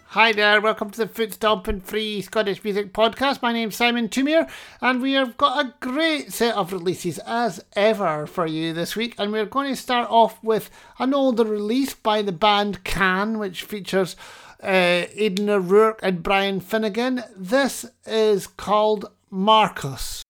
Hi there, welcome to the Foot Stomping Free Scottish Music Podcast. My name's Simon Toomere, and we have got a great set of releases as ever for you this week. And we're going to start off with an older release by the band Can, which features Aidan O'Rourke and Brian Finnegan. This is called Marcus.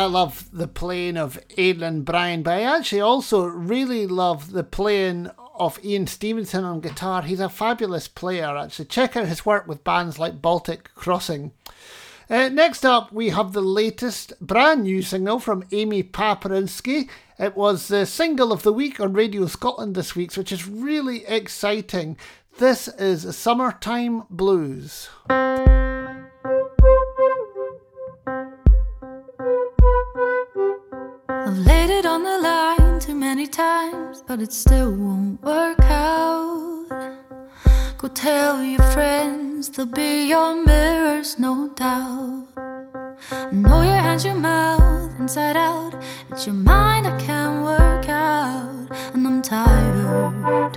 I love the playing of Aidan Bryan, but I actually also really love the playing of Ian Stevenson on guitar. He's a fabulous player, actually. Check out his work with bands like Baltic Crossing. Next up, we have the latest brand new single from Amy Paperinski. It was the single of the week on Radio Scotland this week, which is really exciting. This is Summertime Blues. I've laid it on the line too many times, but it still won't work out. Go tell your friends, they'll be your mirrors, no doubt. I know your hands, your mouth, inside out. It's your mind I can't work out, and I'm tired.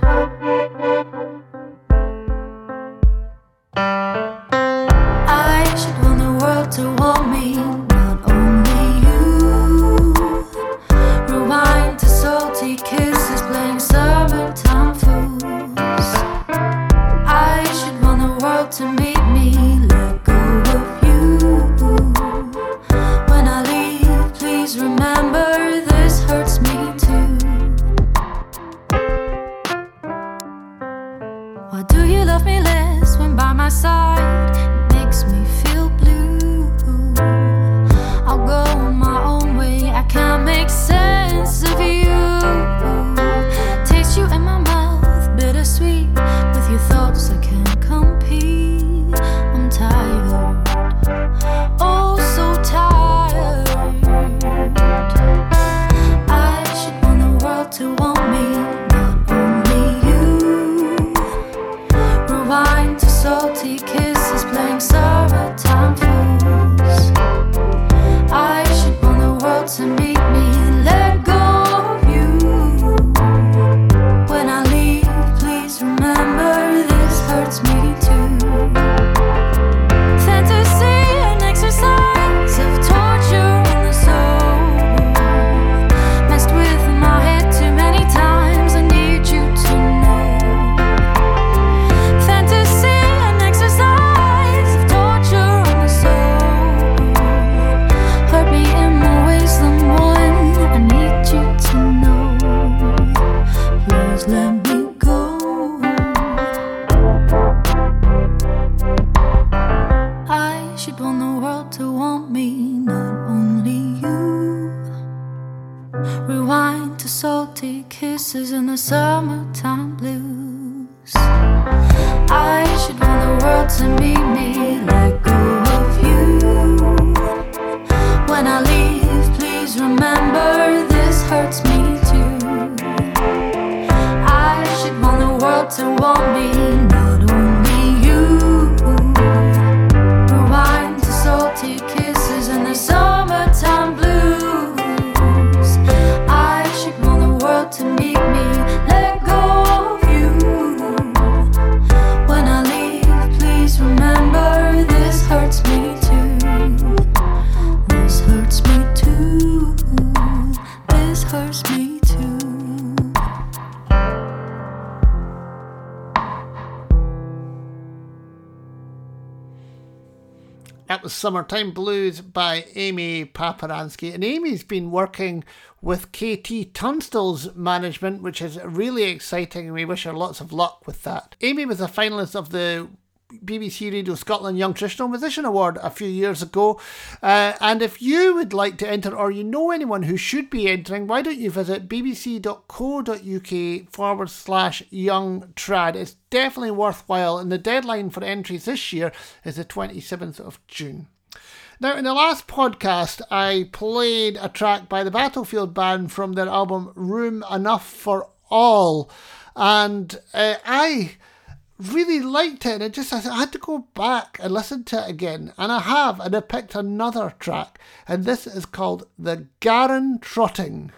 I should want the world to want me, not only you. Rewind to salty kisses, playing summertime fools. I should want the world to meet me, let go of you. When I leave, please remember this hurts me too. Why do you love me less when by my side? It makes me feel blue. I'll go my own way, I can't make sense of you. Taste you in my mouth, bittersweet. With your thoughts I can't compete. I'm tired, oh so tired. I should want the world to want me, not only you. Rewind to salty kisses, playing summertime fools. I should want the world to meet me, let go of you. When I leave, please remember this hurts me too. Fantasy, an exercise of torture in the soul. Messed with my head too many times, I need you to know. Fantasy, an exercise of torture in the soul. Hurt me in more ways than one, I need you to know. Please let me go. I should want the world to want me, not only you. Rewind to salty kisses in the summertime blues. I should want the world to meet me, let go of you. When I leave, please remember this hurts me too. I should want the world to want me, not only you. Rewind to salty kisses in the summertime blues. I should want the world to meet me, let go of you. When I leave, please remember this hurts me too. This hurts me too. This hurts me too. That was Summertime Blues by Amy Paperinski. And Amy's been working with KT Tunstall's management, which is really exciting, and we wish her lots of luck with that. Amy was a finalist of the BBC Radio Scotland Young Traditional Musician Award a few years ago. And if you would like to enter, or you know anyone who should be entering, why don't you visit bbc.co.uk/young trad. It's definitely worthwhile, and the deadline for entries this year is the 27th of June. Now, in the last podcast, I played a track by the Battlefield Band from their album Room Enough for All, and I really liked it, and I had to go back and listen to it again, and I have, and I picked another track, and this is called The Garran Trotting.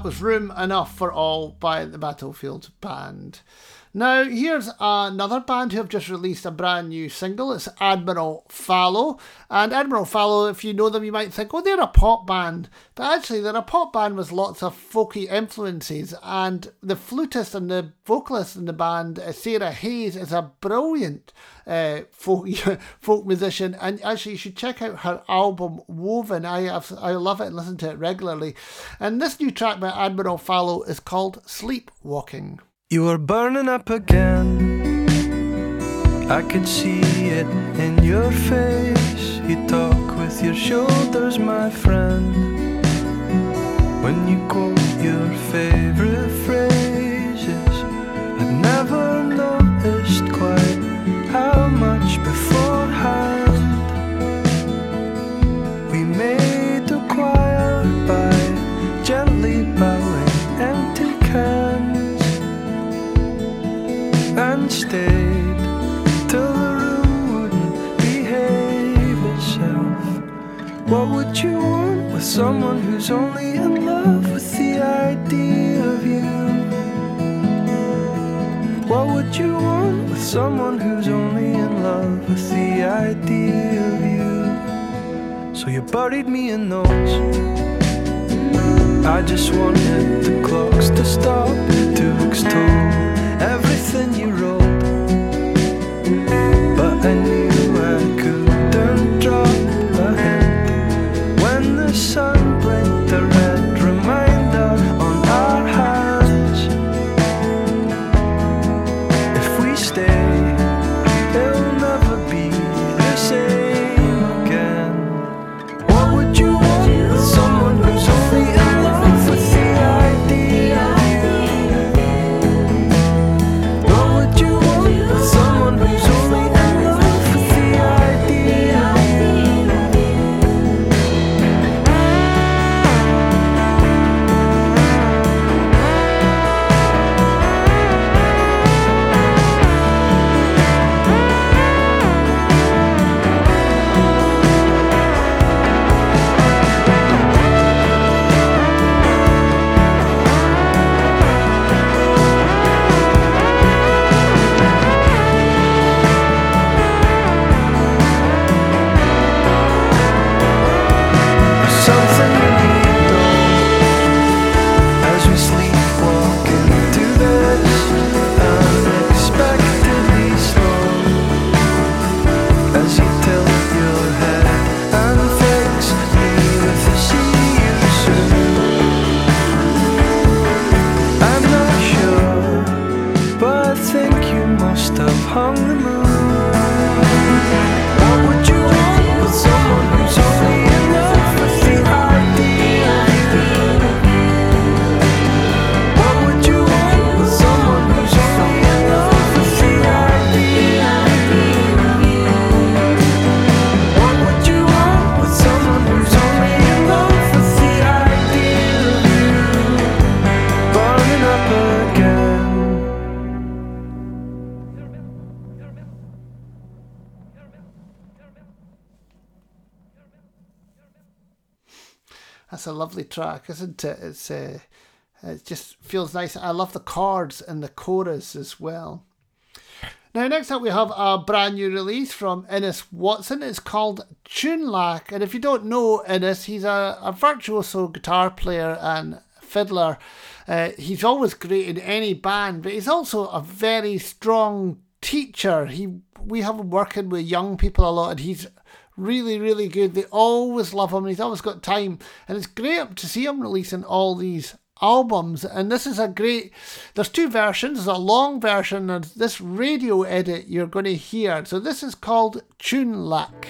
that was Room Enough for All by the Battlefield Band. Now, here's another band who have just released a brand new single. It's Admiral Fallow. And Admiral Fallow, if you know them, you might think, oh, they're a pop band. But actually, they're a pop band with lots of folky influences. And the flutist and the vocalist in the band, Sarah Hayes, is a brilliant folk musician. And actually, you should check out her album, Woven. I love it and listen to it regularly. And this new track by Admiral Fallow is called Sleepwalking. You were burning up again. I could see it in your face. You talk with your shoulders, my friend. When you quote your favorite phrases, I'd never noticed quite how much beforehand we made a choir by gently bowing empty cans. And stayed till the room wouldn't behave itself. What would you want with someone who's only in love with the idea of you? What would you want with someone who's only in love with the idea of you? So you buried me in those. I just wanted the clocks to stop to extol everything you wrote, but I knew I couldn't drop a hint when the sun blinked a red reminder on our hands. If we stay, it'll never be the same again. What would you want with someone who's only in love with the idea of you? Someone who's only in love with the idea of you. That's a lovely track, isn't it? It just feels nice. I love the chords and the chorus as well. Now, next up we have a brand new release from Innes Watson. It's called Tunelac. And if you don't know Innes, he's a virtuoso guitar player and fiddler. He's always great in any band, but he's also a very strong teacher. We have him working with young people a lot, and he's really, really good. They always love him, and he's always got time. And it's great to see him releasing all these albums. And this is there's two versions. There's a long version and this radio edit you're going to hear. So this is called Tunelac.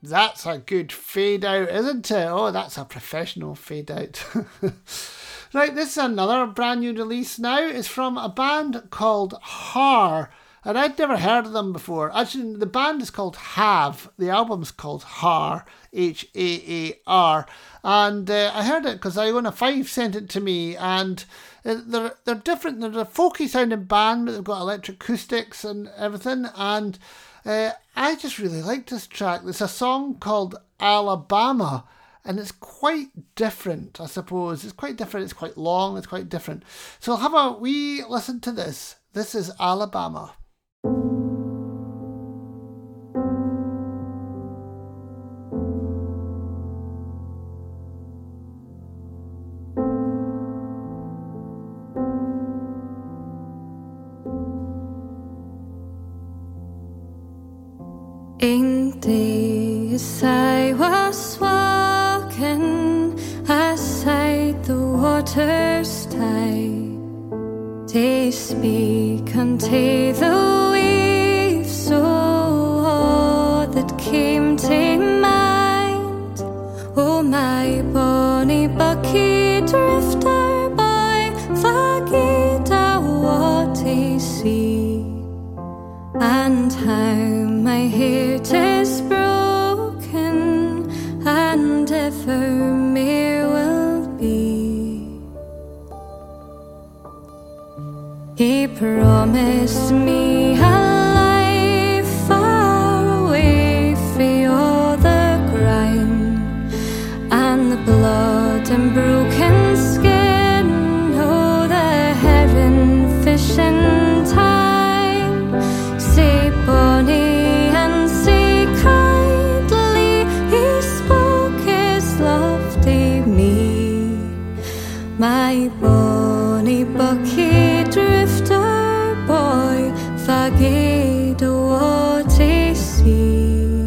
That's a good fade out, isn't it? Oh, that's a professional fade out. Right, this is another brand new release now. It's from a band called Har, and I'd never heard of them before. Actually, the band is called Have. The album's called Har, Haar. And I heard it because Iona 5 sent it to me, and they're different. They're a folky sounding band, but they've got electric acoustics and everything, and I just really like this track. There's a song called Alabama, and it's quite different, I suppose. It's quite different, it's quite long, it's quite different. So I'll have a wee listen to this. This is Alabama. In days I was walking aside the water's tide, they speak unto the waves, so all that came to mind. Oh, my bonny bucky drifter boy, forget what I see, and how my heart is broken, and evermore will be. He promised me a life far away from all the grime and the blood and broken skin. Oh, the heron fishing time, say bonny and say kindly, he spoke his love to me. My bonny bucky drifter boy, forget what I see.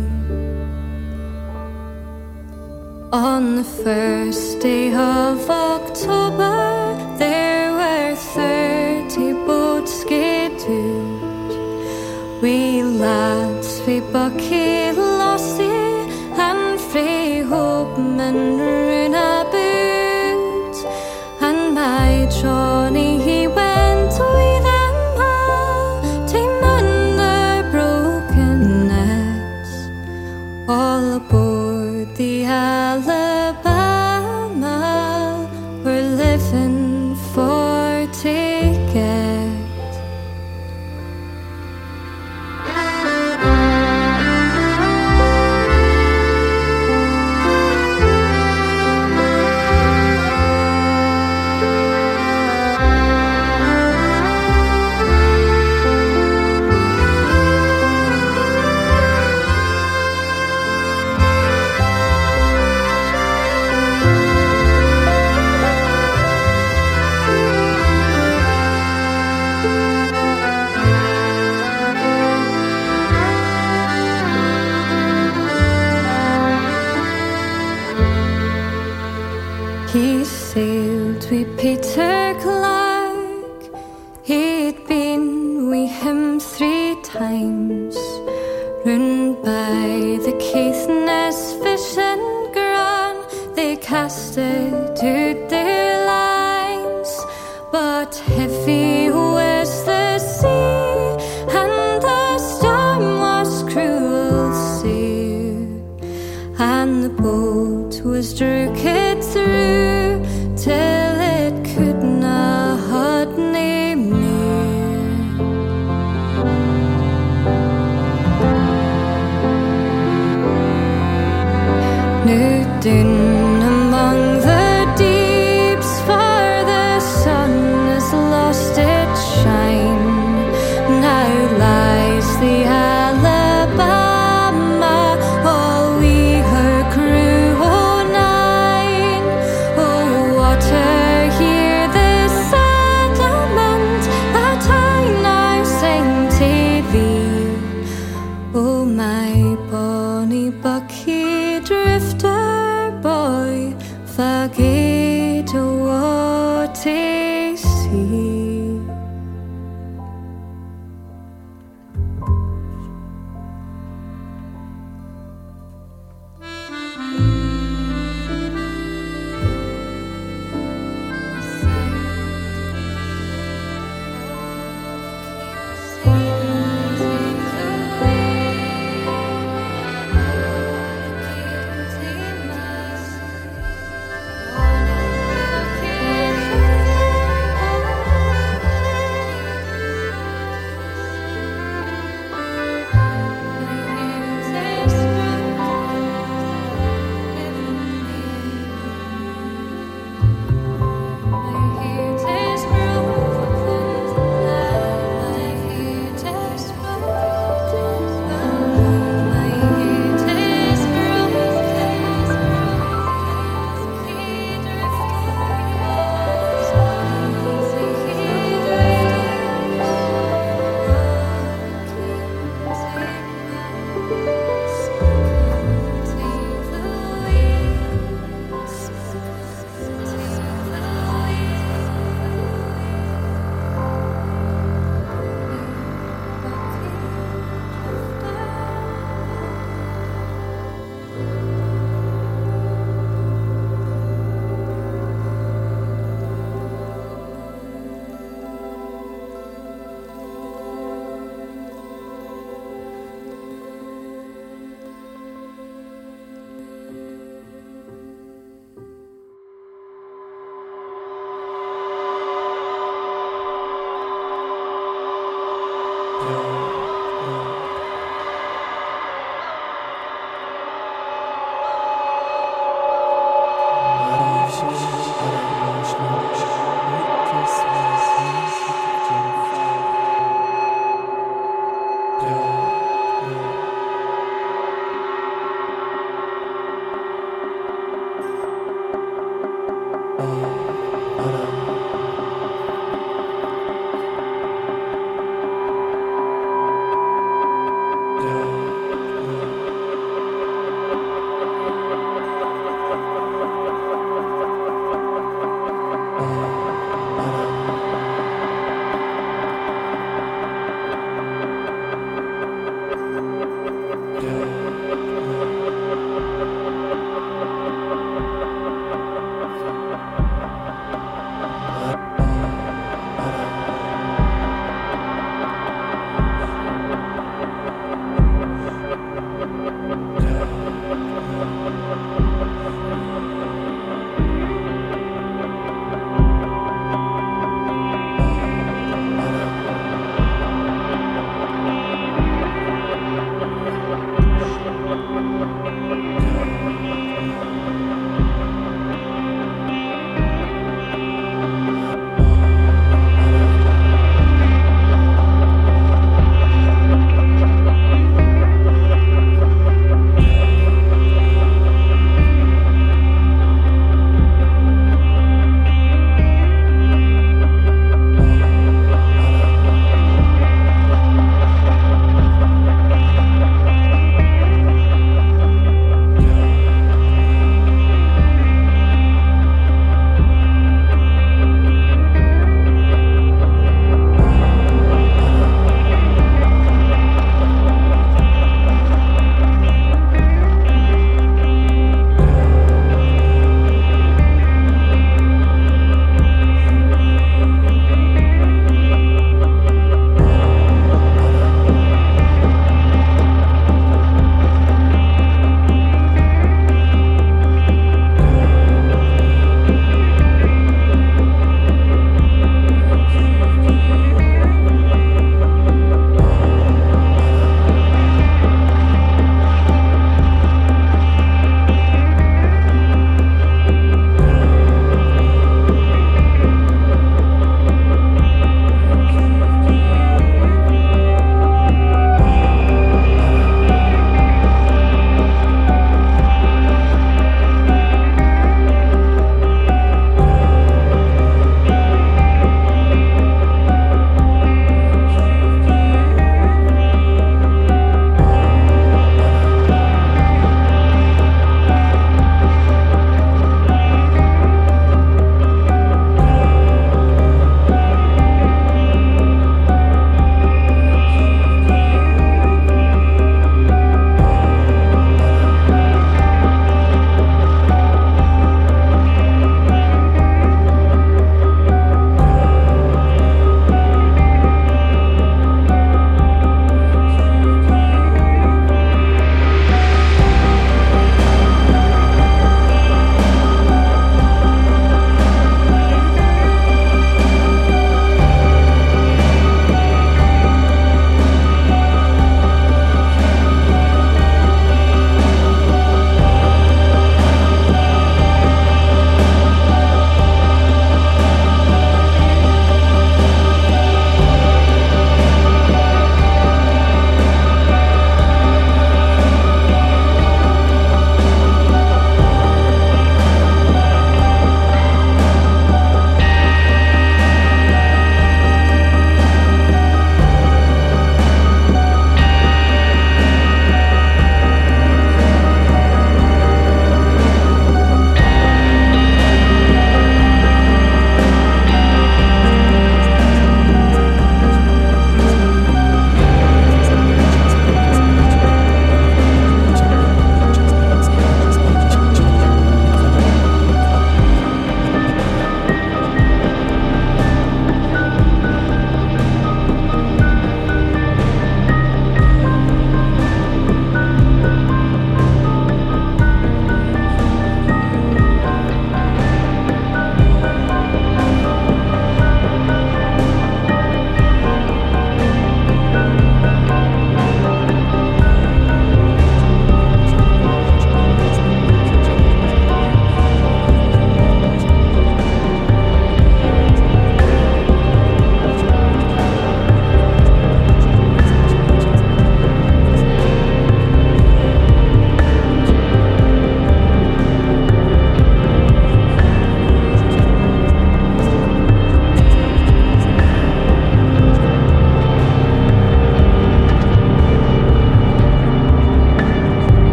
On the first day of October, there were 30 boats scheduled. We lads, we bucky Lossie and frae Hopeman roon about, and my Johnny he went with them all to mend their broken necks. All aboard the Alabama, we're living for to get. He sailed with Peter Clark, he'd been with him 3 times, round by the Caithness fishing ground. They casted out their lines, but heavy was the sea, and the storm was cruel severe, and the boat was drooked through till it could not hold nae more. Now down among the deeps, for the sun has lost its shine, now lies the Alabama, all we her crew o' 9. Oh, water, hear the settlement that I now sing to thee. Oh, my bonny bucky drifter boy, forget what I see.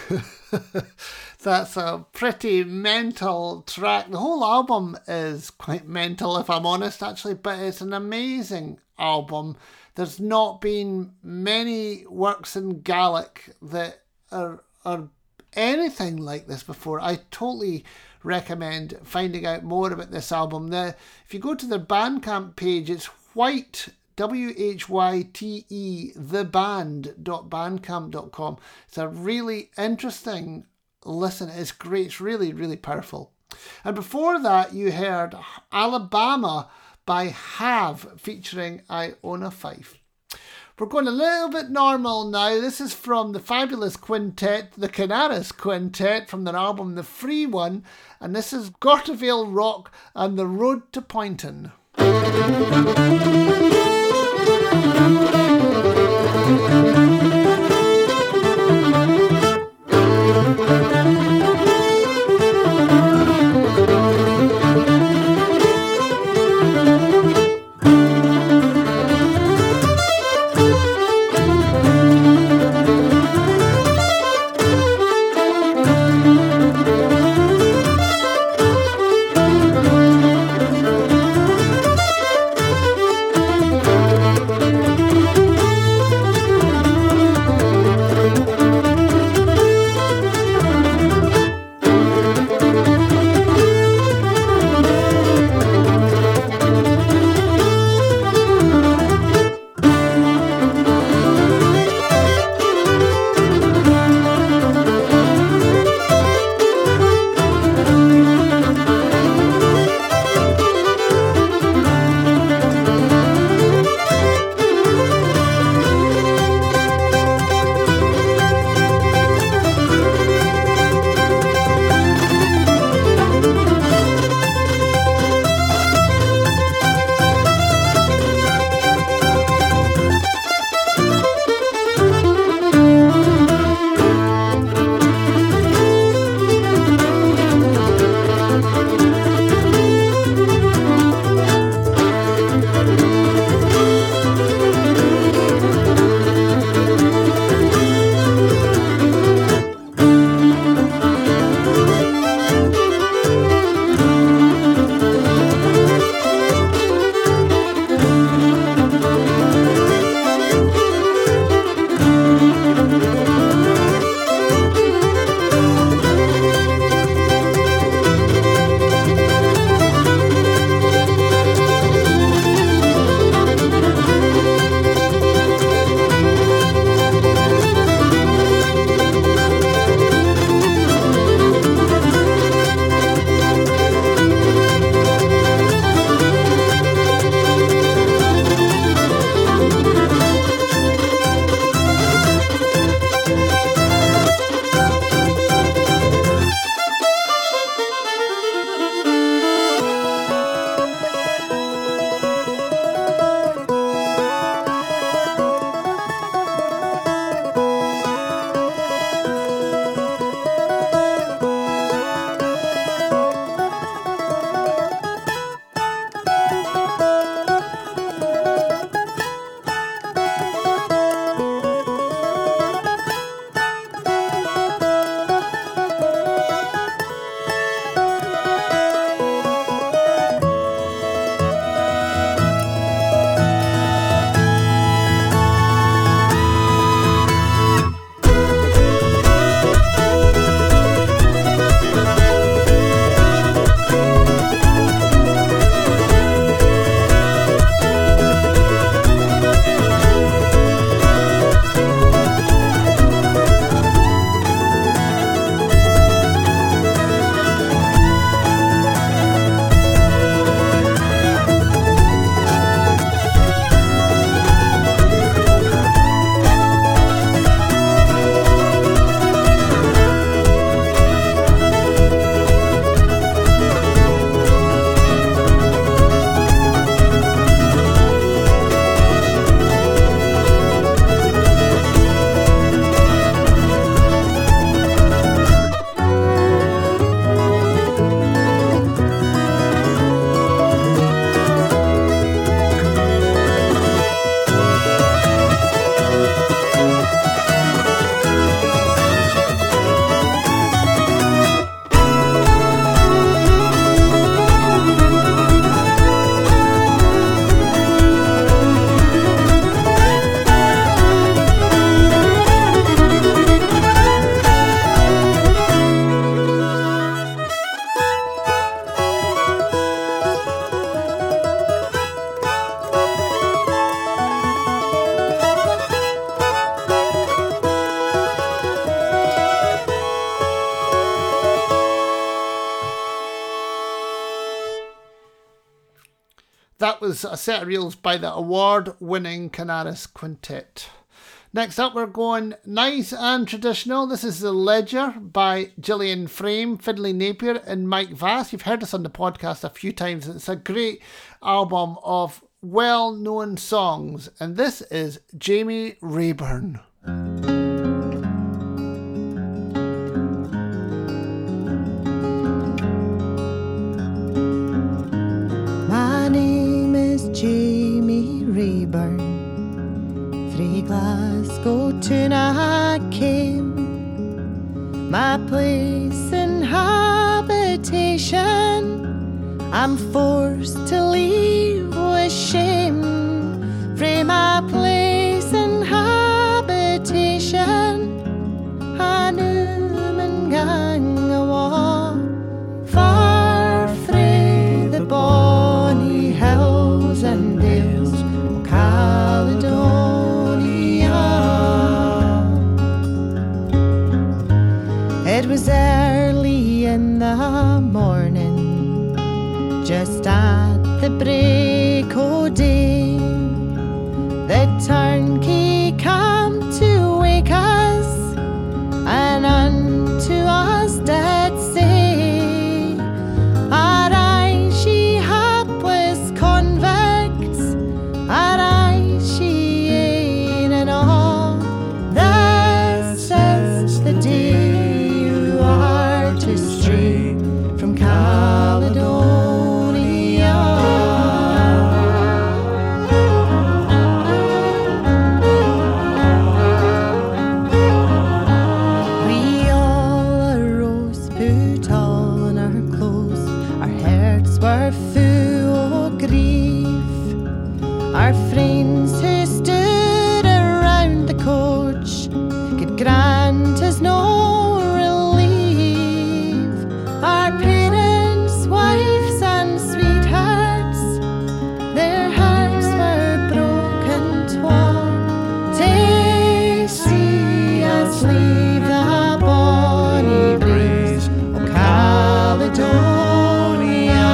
That's a pretty mental track. The whole album is quite mental, if I'm honest, actually, but it's an amazing album. There's not been many works in Gaelic that are anything like this before. I totally recommend finding out more about this album. If you go to their Bandcamp page, it's White, WHYTE, theband.bandcamp.com. It's a really interesting listen. It's great. It's really, really powerful. And before that, you heard Alabama by Have featuring Iona Fife. We're going a little bit normal now. This is from the fabulous quintet, the Canaris Quintet, from their album The Free One, and this is Gortavale Rock and The Road to Poynton. That was a set of reels by the award-winning Canaris Quintet. Next up, we're going nice and traditional. This is The Ledger by Gillian Frame, Finlay Napier and Mike Vass. You've heard us on the podcast a few times. It's a great album of well-known songs. And this is Jamie Rayburn. My name is Jamie Rayburn. Frae Glasgow to I came. My place in habitation I'm forced to leave with shame. Frae my place in habitation I knew and gang awa, far frae the bonny hills and dales o' Caledonia. It was early in the morning, just at the break o' day. The turnkey come to wake us, and unto us did say, arise ye hapless convicts, arise ye ane and all. This is the day to stray from Caledonia. We all arose, put on our clothes. Our hearts were full of grief. Our friends who stood around the coach could grant us no our parents, wives and sweethearts, their hearts were broken twa. To see us leave the bonny breeze of Caledonia.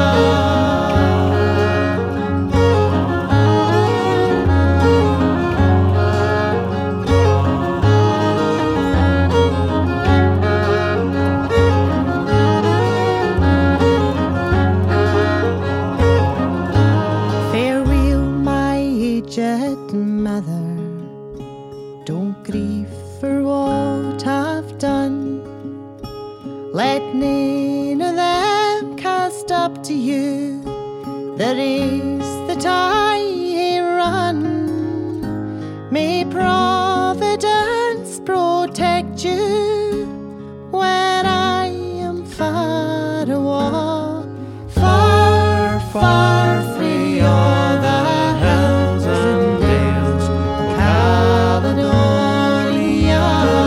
Mother, don't grieve for what I've done. Let none of them cast up to you the race that I run. May Providence protect you when I am far away, far, far free all the hills and dales of Caledonia.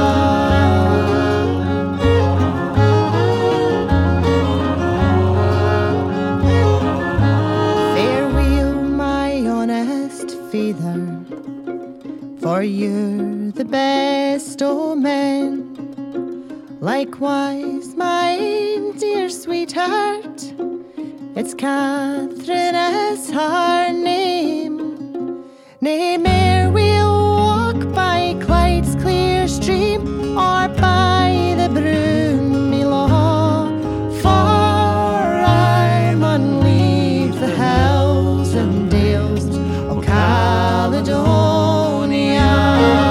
Farewell, my honest father, for you're the best o' men. Likewise, my dear sweetheart, it's Catherine is her name. Nay, mair we'll walk by Clyde's clear stream, or by the broomy law. For I mun leave the hills and dales of Caledonia.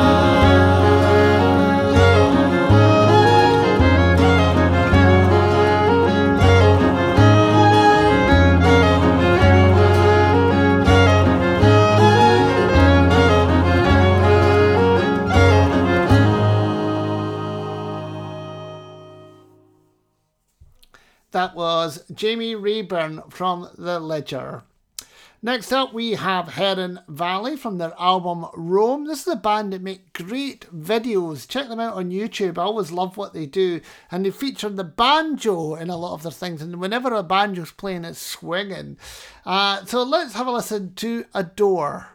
That was Jamie Rayburn from The Ledger. Next up, we have Heron Valley from their album Rome. This is a band that make great videos. Check them out on YouTube. I always love what they do. And they feature the banjo in a lot of their things. And whenever a banjo's playing, it's swinging. So let's have a listen to Adore.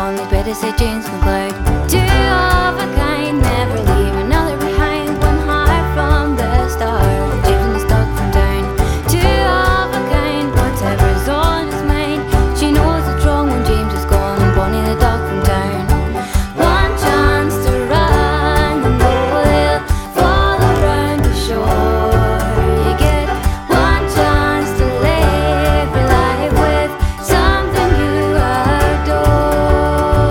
gone, it's better say James McLeod. Two of a kind, never leave another behind. One heart from the start, James and his dog from town. Two of a kind, whatever's on his mind. She knows it's wrong when James is gone, and Bonnie the dog from town. One chance to run, and know they'll follow round the shore. You get one chance to live your life with something you adore.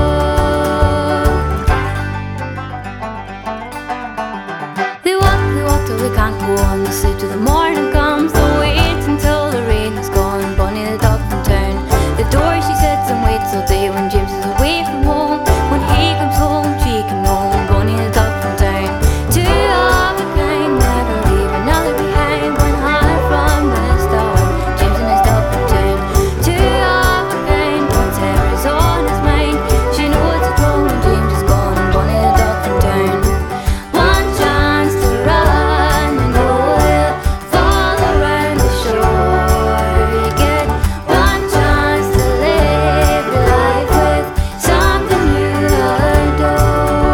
They walk till they can't go on. They sleep till the morning comes. They'll wait until the rain is gone. Bonnie the dog from town. The door she sits and waits all day when James is away from home. When he comes home, she can roam. Bonnie the dog from town. Two of a kind, never leave another behind. One heart from the start, James and his dog from town. Two of a kind, whatever's on his mind. She knows it's wrong when James is gone. Bonnie the dog from town. One chance to run, and know they'll follow round the shore. You get one chance to live your life with something you adore.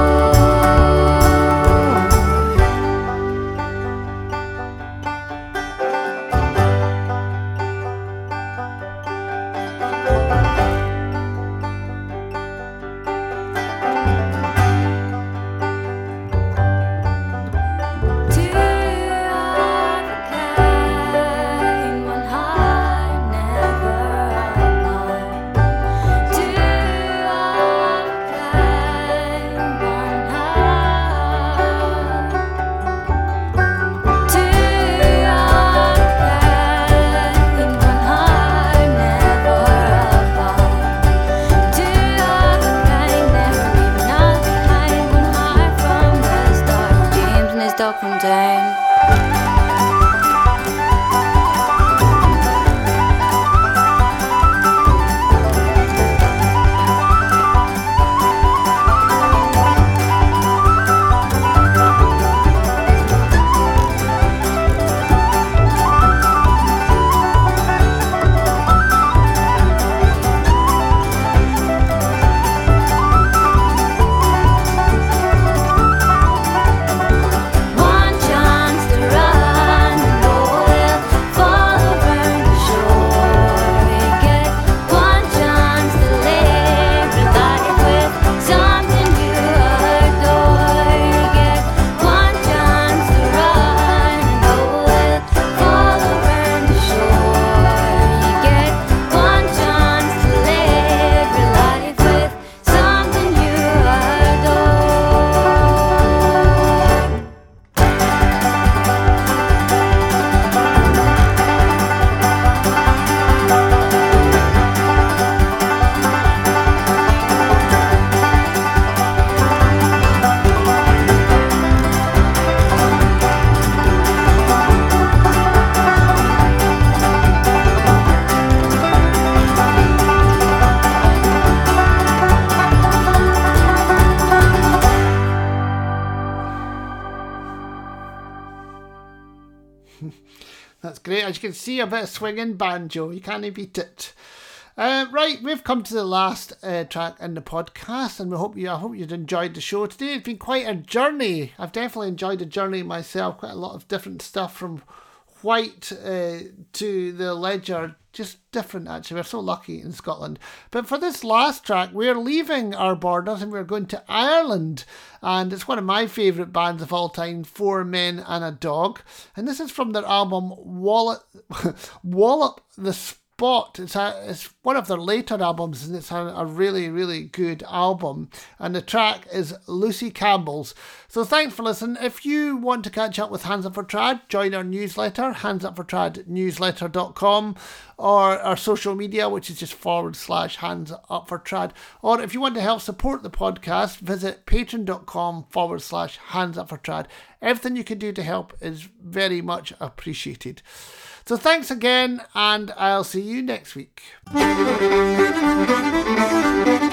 Two of a kind, one heart never apart. Two of a kind, one heart. Two of a kind, one heart never apart. Two of a kind, never leave another behind. One heart from the start, James and his dog from town. One chance to run, and know they'll follow round the shore. You get one chance to live your life with something you adore. You get one chance to run, and know they'll follow round the shore. You get one chance to live your life with something you adore. That's great. As you can see, a bit of swinging banjo. You can't beat it. Right, we've come to the last track in the podcast, and I hope you'd enjoyed the show today. It's been quite a journey. I've definitely enjoyed the journey myself. Quite a lot of different stuff, from White to the Ledger. Just different, actually. We're so lucky in Scotland. But for this last track, we're leaving our borders and we're going to Ireland. And it's one of my favourite bands of all time, Four Men and a Dog. And this is from their album Wallop the Spot. It's one of their later albums, and it's a really, really good album. And the track is Lucy Campbell's. So thanks for listening. If you want to catch up with Hands Up for Trad, join our newsletter, handsupfortradnewsletter.com, or our social media, which is just /Hands Up for Trad. Or if you want to help support the podcast, visit patreon.com/Hands Up for Trad. Everything you can do to help is very much appreciated. So thanks again, and I'll see you next week.